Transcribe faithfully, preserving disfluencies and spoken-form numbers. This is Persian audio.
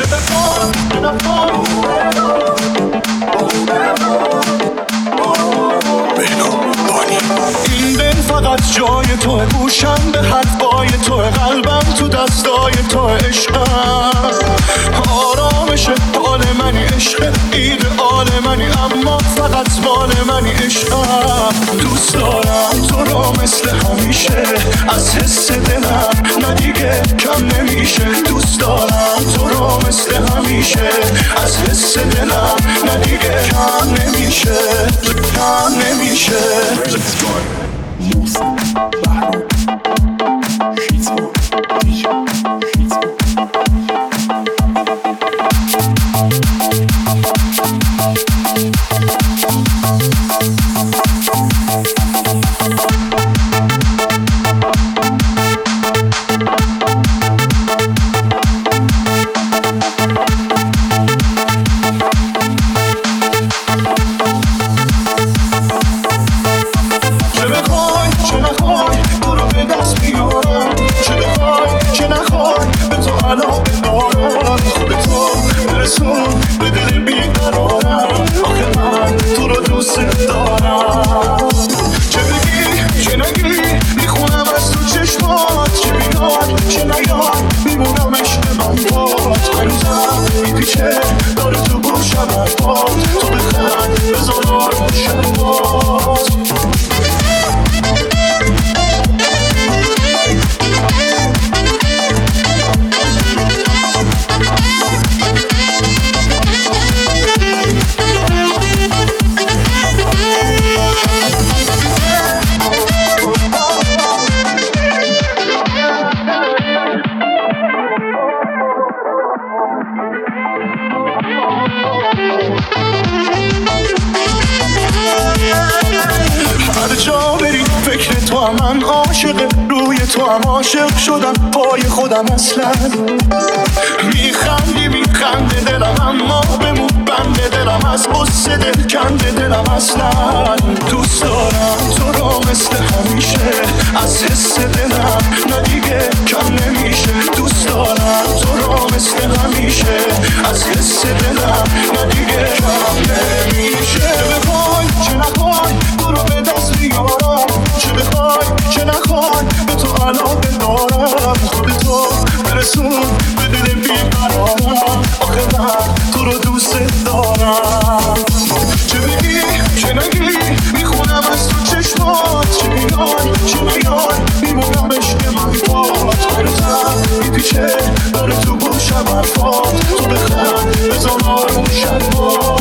این دل فقط جای توه، گوشم به حرفای توه، قلبم تو دستای توه، عشقم آرامش حال منی، عشق ایدئال منی، اما فقط مال منی، عشقم دوست دارم تو رو مثل همیشه، از حس دلم نه دیگه کم نمیشه، دوست دارم تو رو مثل همیشه، از حس دلم نه دیگه کم نمیشه، کم نمیشه. موسم بهرام شیطان دیجی شیطان داره تو گوشم حرفات، تو بخند بزن آروشم باز. هر جا بری فکر تو هم، من عاشق روی تو هم، عاشق شدم پای خودم اصلا. میخندی میخنده دلم، اما بمون بنده دلم، از قصه دل کنده دلم اصلا. دوست دارم تو رو مثل همیشه، از حس دلم نه دیگه کم نمیشه، دوست دارم تو رو مثل همیشه، از حس دلم نه دیگه کم نمیشه. چه بخوای چه نخوای تو رو به دست بیارم، چه بخوای چه نخوای به تو علاقه دارم، خودتو برسون به دل بیقرارم، آخه من تو رو دوست دارم. چه بگی چه نگی میخونم از تو چشمات، چه میای چه میای میمونم عشق من بات، هنوزم میپیچه داره تو گوشم حرفات، تو بخند بزن آروشم باز.